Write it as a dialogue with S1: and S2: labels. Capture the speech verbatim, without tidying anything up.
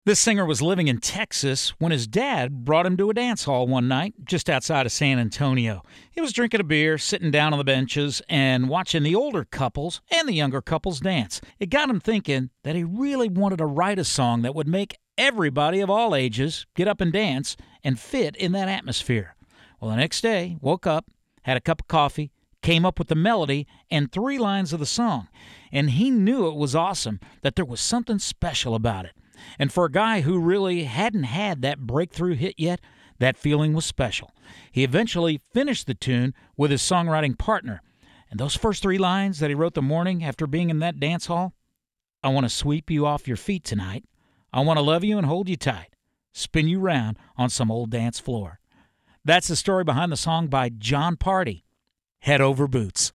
S1: This singer was living in Texas when his dad brought him to a dance hall one night just outside of San Antonio. He was drinking a beer, sitting down on the benches, and watching the older couples and the younger couples dance. It got him thinking that he really wanted to write a song that would make everybody of all ages get up and dance and fit in that atmosphere. Well, the next day, woke up, had a cup of coffee, came up with the melody and three lines of the song. And he knew it was awesome, that there was something special about it. And for a guy who really hadn't had that breakthrough hit yet, that feeling was special. He eventually finished the tune with his songwriting partner. And those first three lines that he wrote the morning after being in that dance hall, I want to sweep you off your feet tonight. I want to love you and hold you tight. Spin you round on some old dance floor. That's the story behind the song by Jon Pardi, Head Over Boots.